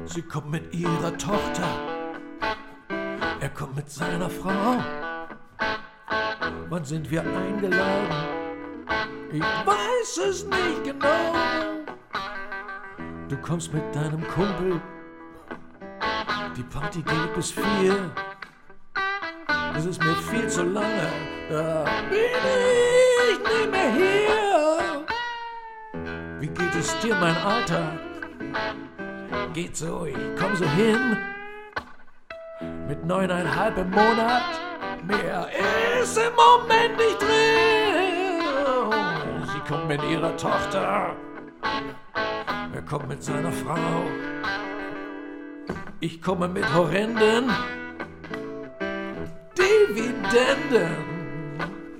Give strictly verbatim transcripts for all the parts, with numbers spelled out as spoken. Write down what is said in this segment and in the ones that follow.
Sie kommt mit ihrer Tochter, er kommt mit seiner Frau. Wann sind wir eingeladen? Ich weiß es nicht genau. Du kommst mit deinem Kumpel, die Party geht bis vier. Das ist mir viel zu lange, da bin ich nicht mehr hier. Wie geht es dir, mein Alter? Geht so, ich komm so hin. Mit neuneinhalb im Monat, mehr ist im Moment nicht drin. Sie kommt mit ihrer Tochter, er kommt mit seiner Frau. Ich komme mit horrenden Dividenden.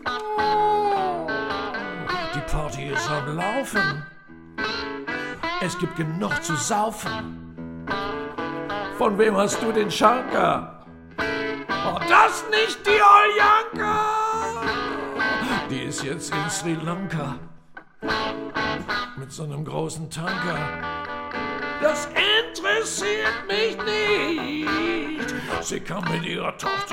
Die Party ist am Laufen, es gibt genug zu saufen. Von wem hast du den Schanker? Oh, das nicht die Oljanka! Die ist jetzt in Sri Lanka mit so einem großen Tanker. Das interessiert mich nicht. Sie kam mit ihrer Tochter,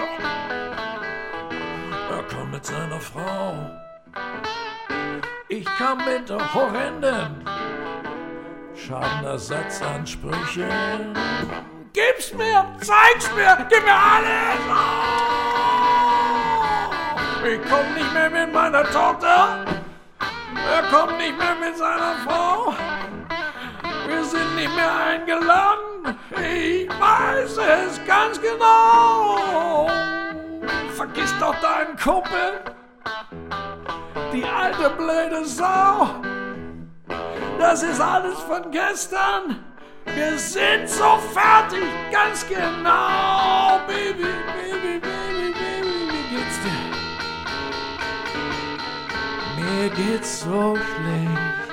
er kam mit seiner Frau. Ich kam mit horrenden Schadenersatzansprüchen. Gib's mir, zeig's mir, gib mir alles! Oh! Ich komm nicht mehr mit meiner Tochter, er kommt nicht mehr mit seiner Frau. Wir sind nicht mehr eingeladen, ich weiß es ganz genau. Vergiss doch deinen Kumpel, die alte blöde Sau. Das ist alles von gestern. Wir sind so fertig, ganz genau. Baby, Baby, Baby, Baby, wie geht's dir? Mir geht's so schlecht.